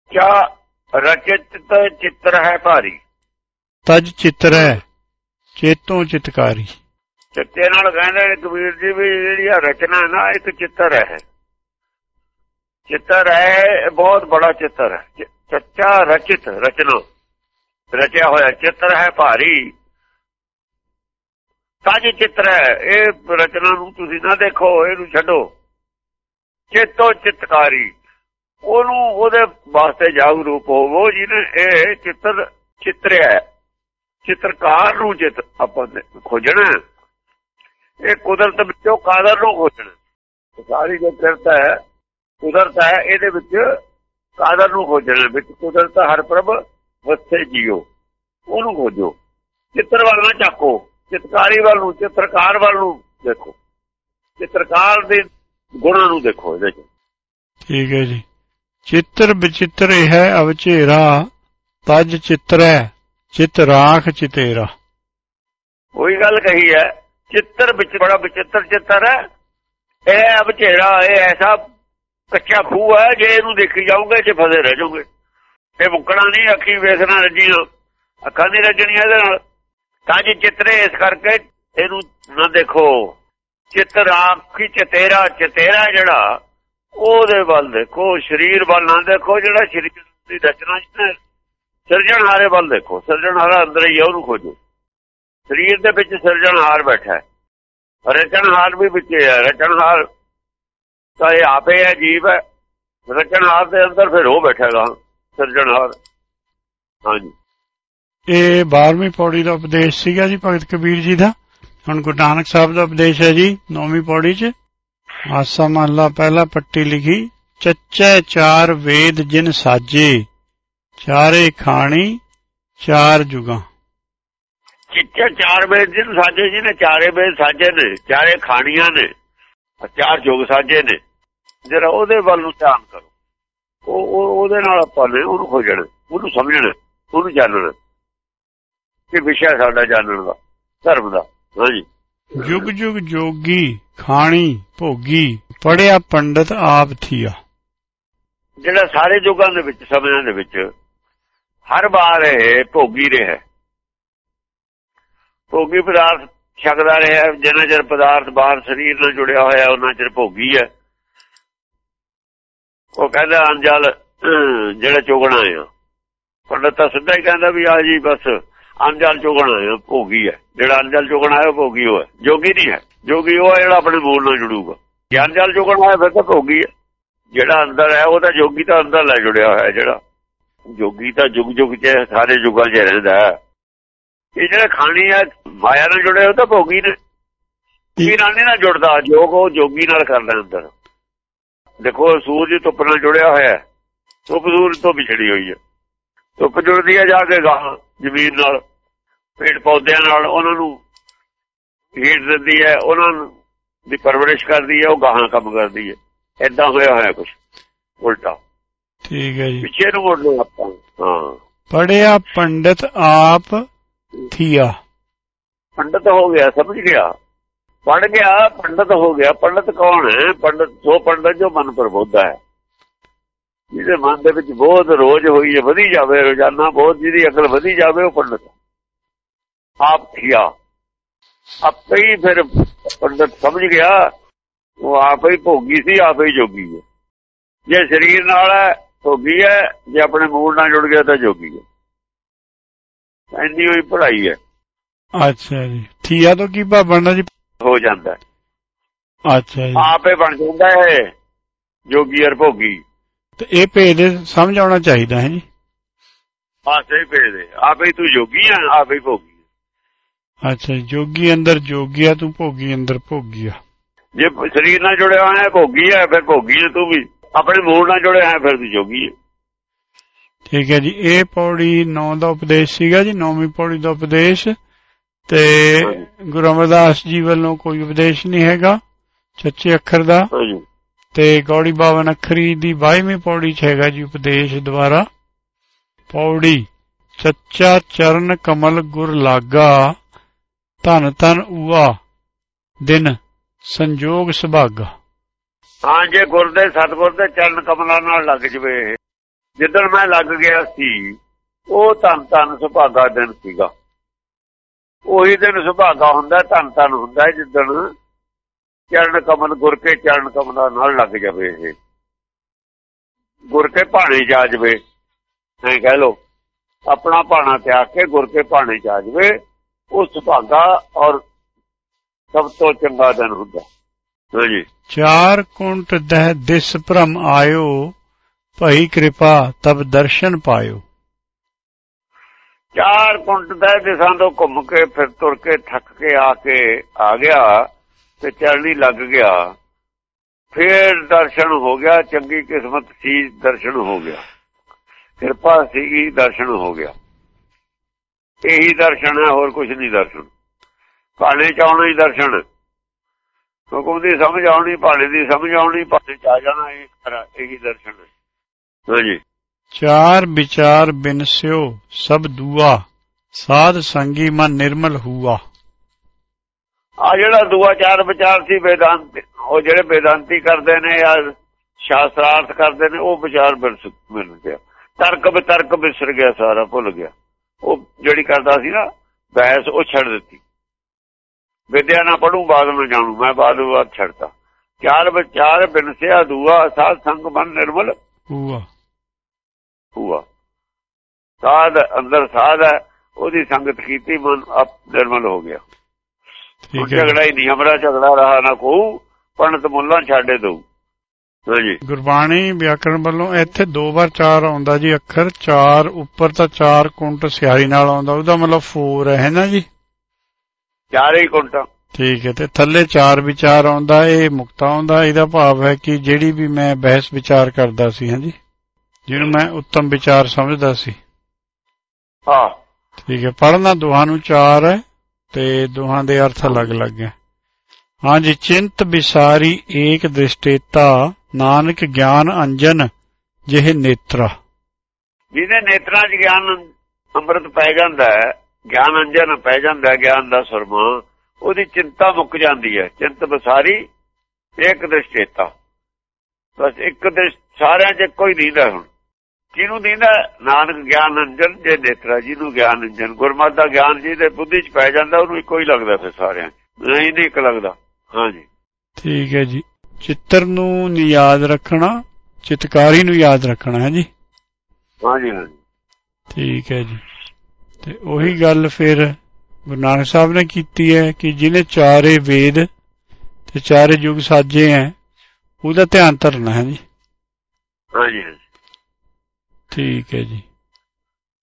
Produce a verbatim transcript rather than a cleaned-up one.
क्या रचित चित्र है भारी। तज चित्र है चेतों चितकारी। चित्ते नाल कहंदे ने कबीर जी भी जिहड़ी रचना है ना एक चित्र है। चित्र है बहुत बड़ा चित्र है। सच्चा रचित रचना रचिया होया चित्र है भारी। तज चित्र है ये रचना नूं तुसीं ना देखो, इहनूं छड्डो। चेतो चितकारी ओनूं ओहदे वास्ते जागरूक होवो जिहने ये चित्र चित्रिया। चित्रकार नूं चित आपां खोजना, ये कुदरत विचों कादर नूं खोजना। सारी जो किरत है कुदरत है इहदे विच कादर नूं खोजना। विच कुदरत हर प्रभ वसे जियो ओनूं खोजो। चित्र वाल ना झाको, चित्रकारी वाल नूं चित्रकार वाल नूं देखो, चित्रकार दे गुणां नूं देखो इहदे च। ठीक है जी। चित्र विचित्र है अवचेरा तज चित्र है चित राख चितेरा। वही गल कही है। चित्र विच बड़ा विचित्र चित्र है। यह अवचेरा ये ऐसा कच्चा खूह है, जे इनू देखी जाओगे जे फसे रह जाओगे। ये मुकना नहीं, अखी वेखना रजीना, अखा नहीं रजनिया इहदे नाल। तज चित्रे इस करके इनू ना देखो। चित्र राखी चितेरा, चितेरा जिहड़ा ओहदे वल देखो, शरीर वल ना देखो। जिहड़ा शरीर दी रचना सिरजणहारे वल देखो। सिरजणहारा अंदर ही है, उहनूं खोजो। शरीर दे विच सिरजणहार बैठा है, रचनहार भी विच है। रचनहार तां इह आपे है, जीव है। रचनहार दे अंदर फिर वो बैठेगा सिरजणहार। हाँ जी, ये बारहवीं पौड़ी का उपदेश सीगा जी भगत कबीर जी का। हुण गुरु नानक साहब का उपदेश है जी नौवीं पौड़ी च। आसा महला पहला पट्टी लिखी। चच्चे चार वेद जिन साजे चारे खाणी चार जुगा। चिच्चे चार वेद जिन साजे जी ने, चारे वेद साजे ने, चारे खाणियां ने, चार जुग साजे ने। जरा ओहदे वल नूं ध्यान करो। ओहदे नाल आपां ने ओहनूं खोजणा, ओहनूं समझणा, ओहनूं जानना कि विषय साडा जानण दा धर्म दा। हाँ जी। जुग जुग जोगी खाणी भोगी पढ़िया पंडित आप थिया। जिहड़ा सारे जुगां दे विच समयां दे विच हर बार ये भोगी रहा। भोगी पदार्थ छकदा रहा। जिन्ना चिर पदार्थ बाहर शरीर नाल जुड़िया होया उन्ना चिर भोगी है। वो कहंदा अंजल जिहड़ा चुगना है। पंडित तां सिद्धा ही कहंदा भी आ जी बस अंजल चुगना है, भोगी है। जिहड़ा अंजल चुगना है भोगी हो है, जोगी नहीं है। जोगी वो है जिहड़ा अपने मूल नाल जुड़ूगा। जे अंजल चुगना है फिर तां भोगी है। जिहड़ा अंदर है वो तां जोगी तां अंदर लै जुड़िया होया। जिहड़ा जोगी तां जुग जुग च सारे जुगां च रहिंदा है। ये जिहड़ा खाणी है माया नाल जुड़े हो तां भोगी ने। जोगी नाल नहीं ना जुड़दा, जोग वो जोगी नाल करदा अंदर। देखो सूरज धुप्प नाल जुड़िया होया, धुप्प सूरज तो विछड़ी हुई है। धुप्प जुड़दी है जाके गाह जमीन नाल, पेड़ पौधिਆਂ नाल, उन्हां नूं हीट दिंदी है, उन्हां दी परवरिश करदी है, वो गाहां काम करदी है। इदां होया होया कुछ उल्टा। ठीक है जी। पिछे नूं मुड़ लो आपां। हाँ, पढ़िया पंडित आप थिया। पंडित हो गया, समझ गया, पढ़ गया, पंडित हो गया। पंडित कौन है? पंडित सो पंडित जो मन प्रबोधा है, जिहदे मन दे विच बोध रोज होई है, वधी जावे रोजाना बोध, जिहदी अकल वधी जावे वो पंडित। आप थिया आपे ही फिर पंडित समझ गया, वो आप ही भोगी सी, आप ही जोगी है। जे शरीर नाल है भोगी है, जे अपने मूल नाल जुड़ गया तो जोगी है। इन्नी हुई पढ़ाई है। अच्छा जी। थिया तो की भाव बनना जी? हो जाता है। अच्छा जी। आप ही बन जाता है जोगी और भोगी। तो ये भेद समझ आना चाहिए है जी। हाँ सही भेद है। आप ही तू जोगी है, आप ही भोगी है। अच्छा, जोगी अंदर जोगी है, तू भोगी अंदर भोगी है। जे शरीर नाल जुड़े हुए है भोगी है, फिर भोगी है तू भी। अपने मूल नाल जुड़े है फिर तू जोगी है। ठीक है जी। ये पौड़ी नौ का उपदेश सीगा जी, नौवीं पौड़ी का उपदेश। ते गुरु अमरदास जी वालों कोई उपदेश नहीं हैगा सच्चे अखर दा। ते गौड़ी बावन अखरी दी बाईवीं पौड़ी च हैगा जी उपदेश द्वारा। पौड़ी सच्चा चरण कमल गुर लागा धन धन उआ दिन संजोग सुभागा। हाँ, जे गुर दे सतगुर दे चरण कमलां नाल लग जवे, ਜਿੱਦਣ ਮੈਂ ਲੱਗ ਗਿਆ ਸੀ ਉਹ ਧੰਨ ਧੰਨ ਸੁਭਾਗਾ ਦਿਨ ਸੀਗਾ। ਉਹੀ ਦਿਨ ਸੁਭਾਗਾ ਹੁੰਦਾ, ਧੰਨ ਧੰਨ ਹੁੰਦਾ ਜਿੱਦਣ ਚਰਨ ਕਮਲ ਗੁਰ ਕੇ ਚਰਨ ਕਮਲਾਂ ਨਾਲ ਲੱਗ ਜਾਵੇ, ਇਹ ਗੁਰ ਕੇ ਭਾਣੇ ਜਾ ਜਾਵੇ, ਐ ਕਹਿ ਲੋ ਆਪਣਾ ਭਾਣਾ ਤਿਆਗ ਕੇ ਗੁਰ ਕੇ ਭਾਣੇ ਜਾ ਜਾਵੇ, ਉਹ ਸੁਭਾਗਾ ਔਰ ਸਭ ਤੋਂ ਚੰਗਾ ਦਿਨ ਹੁੰਦਾ। ਹਾਂਜੀ। ਚਾਰ ਕੁੰਟ ਦਹਿ ਦਿਸ ਭ੍ਰਮ ਆਇਓ, ਭਈ ਕਿਰਪਾ ਤਬ ਦਰਸ਼ਨ ਪਾਇਓ। ਚਾਰ ਕੁੰਟ ਦਹਿ ਦਿਸਾਂ ਤੋਂ ਘੁੰਮ ਕੇ ਫਿਰ ਤੁਰ ਕੇ ਥੱਕ ਕੇ ਆ ਕੇ ਆ ਗਿਆ ਤੇ ਚੜ੍ਹਨੀ ਲੱਗ ਗਿਆ, ਫਿਰ ਦਰਸ਼ਨ ਹੋ ਗਿਆ। ਚੰਗੀ ਕਿਸਮਤ ਸੀ, ਦਰਸ਼ਨ ਹੋ ਗਿਆ, ਕਿਰਪਾ ਸੀਗੀ, ਦਰਸ਼ਨ ਹੋ ਗਿਆ। ਇਹੀ ਦਰਸ਼ਨ ਹੈ, ਹੋਰ ਕੁਝ ਨਹੀਂ ਦਰਸ਼ਨ। ਭਾਣੇ ਚ ਆਉਣਾ ਹੀ ਦਰਸ਼ਨ, ਹੁਕਮ ਦੀ ਸਮਝ ਆਉਣੀ, ਭਾਣੇ ਦੀ ਸਮਝ ਆਉਣੀ, ਭਾਣੇ ਚ ਆ ਜਾਣਾ, ਇਹ ਖਰਾ ਇਹੀ ਦਰਸ਼ਨ ਹੈ। ਹਾਂਜੀ। ਚਾਰ ਵਿਚਾਰ ਬਿਨਸਿਓ ਸਭ ਦੂਆ, ਸਾਧ ਸੰਗੀ ਮਨ ਨਿਰਮਲ ਹੁਆ। ਆ ਜਿਹੜਾ ਦੂਆ ਚਾਰ ਵਿਚਾਰ ਸੀ ਵੇਦਾਂਤ, ਉਹ ਜਿਹੜੇ ਵੇਦਾਂਤੀ ਕਰਦੇ ਨੇ ਜਾਂ ਸ਼ਾਸਤਰਾਰਥ ਕਰਦੇ ਨੇ, ਉਹ ਵਿਚਾਰ ਮਿਲ ਗਿਆ। ਤਰਕ ਵਿਤਰਕ ਵਿਸਰ ਗਿਆ, ਸਾਰਾ ਭੁੱਲ ਗਿਆ। ਉਹ ਜਿਹੜੀ ਕਰਦਾ ਸੀ ਨਾ ਬਹਿਸ, ਉਹ ਛੱਡ ਦਿੱਤੀ। ਵਿਦਿਆ ਨਾ ਪੜੂ ਬਾਦ ਨੂੰ ਜਾਣੂ, ਮੈਂ ਬਾਦ ਬਾਦ ਛੱਡਤਾ। ਚਾਰ ਵਿਚਾਰ ਬਿਨਸਿਆ ਦੂਆ, ਸਾਧ ਸੰਗ ਮਨ ਨਿਰਮਲ ਹੁਆ। ਹੁਆ ਸਾਧ ਅੰਦਰ ਸਾਧ ਹੈ, ਉਹਦੀ ਸੰਗਤ ਕੀਤੀ, ਮਨ ਆਪ ਨਿਰਮਲ ਹੋ ਗਿਆ। ਝਗੜਾ ਹੀ ਨਹੀਂ, ਹਮਰਾ ਝਗੜਾ ਰਹਾ ਨਾ ਕੋ, ਪੰਡਤ ਮੁੱਲਾ ਛਾੜੇ ਦਊ। ਹਾਂਜੀ। ਗੁਰਬਾਣੀ ਵਿਆਕਰਣ ਵੱਲੋਂ ਇੱਥੇ ਦੋ ਵਾਰ ਚਾਰ ਆਉਂਦਾ ਜੀ ਅੱਖਰ। ਚਾਰ ਉੱਪਰ ਤਾਂ ਚਾਰ ਕੁੰਟ ਸਿਆਰੀ ਨਾਲ ਆਉਂਦਾ, ਉਹਦਾ ਮਤਲਬ ਫੋਰ ਹੈ ਨਾ ਜੀ, ਚਾਰ ਹੀ ਕੁੰਟਾਂ। ਠੀਕ ਹੈ। ਤੇ ਥੱਲੇ ਚਾਰ ਵਿਚਾਰ ਆਉਂਦਾ, ਇਹ ਮੁਕਤਾ ਆਉਂਦਾ। ਇਹਦਾ ਭਾਵ ਹੈ ਕਿ ਜਿਹੜੀ ਵੀ ਮੈਂ ਬਹਿਸ ਵਿਚਾਰ ਕਰਦਾ ਸੀ, ਹਾਂਜੀ, ਜਿਹਨੂੰ ਮੈਂ ਉੱਤਮ ਵਿਚਾਰ ਸਮਝਦਾ ਸੀ। ਹਾਂ ਠੀਕ ਹੈ। ਪੜ੍ਹਨਾ ਦੋਹਾਂ ਨੂੰ ਚਾਰ ਹੈ ਤੇ ਦੋਹਾਂ ਦੇ ਅਰਥ ਅਲੱਗ-ਅਲੱਗ ਹੈ। ਹਾਂਜੀ। ਚਿੰਤ ਵਿਸਾਰੀ ਏਕ ਦ੍ਰਿਸ਼ਟੇਤਾ, ਨਾਨਕ ਗਿਆਨ ਅੰਜਨ ਜਿਹੇ ਨੇਤਰਾ। ਜਿਹਦੇ ਨੇਤਰਾਂ 'ਚ ਗਿਆਨ ਅੰਮ੍ਰਿਤ ਪੈ ਜਾਂਦਾ ਹੈ, ਗਿਆਨ ਅੰਜਨ ਪੈ ਜਾਂਦਾ, ਗਿਆਨ ਦਾ ਸੁਰਮਾ, ਉਹਦੀ ਚਿੰਤਾ ਮੁੱਕ ਜਾਂਦੀ ਹੈ। ਚਿੰਤ ਵਿਸਾਰੀ ਏਕ ਦ੍ਰਿਸ਼ਟੇਤਾ, ਬਸ ਇੱਕ ਦ੍ਰਿਸ਼, ਸਾਰਿਆਂ 'ਚ ਕੋਈ ਦੀਂਦਾ। ਹੁਣ ਕਿਹਨੂੰ ਦੀਂਦਾ? ਨਾਨਕ ਗਿਆਨ ਅੰਜਨ ਜੇ ਨੇਤਰਾ, ਜਿਹਨੂੰ ਗਿਆਨ ਅੰਜਨ ਗੁਰਮਤਿ ਦਾ ਗਿਆਨ ਜਿਹਦੇ ਬੁੱਧੀ 'ਚ ਪੈ ਜਾਂਦਾ, ਉਹਨੂੰ ਇੱਕੋ ਹੀ ਲੱਗਦਾ। ਫਿਰ ਸਾਰਿਆਂ 'ਚ ਨਹੀਂ ਨਹੀਂ ਇੱਕ ਲੱਗਦਾ। ਹਾਂਜੀ। ਠੀਕ ਹੈ ਜੀ। ਚਿੱਤਰ ਨੂੰ ਨੀ ਯਾਦ ਰੱਖਣਾ, ਚਿਤਕਾਰੀ ਨੂੰ ਯਾਦ ਰੱਖਣਾ ਹੈ ਜੀ। ਹਾਂਜੀ ਹਾਂਜੀ। ਠੀਕ ਹੈ ਜੀ। ਤੇ ਉਹੀ ਗੱਲ ਫਿਰ ਗੁਰੂ ਨਾਨਕ ਸਾਹਿਬ ਨੇ ਕੀਤੀ ਹੈ ਕਿ ਜਿਹਨੇ ਚਾਰੇ ਵੇਦ ਤੇ ਚਾਰੇ ਯੁੱਗ ਸਾਜੇ ਹੈ, ਉਹਦਾ ਧਿਆਨ ਧਰਨਾ ਹੈ ਜੀ। ਹਾਂਜੀ। ਠੀਕ ਹੈ ਜੀ।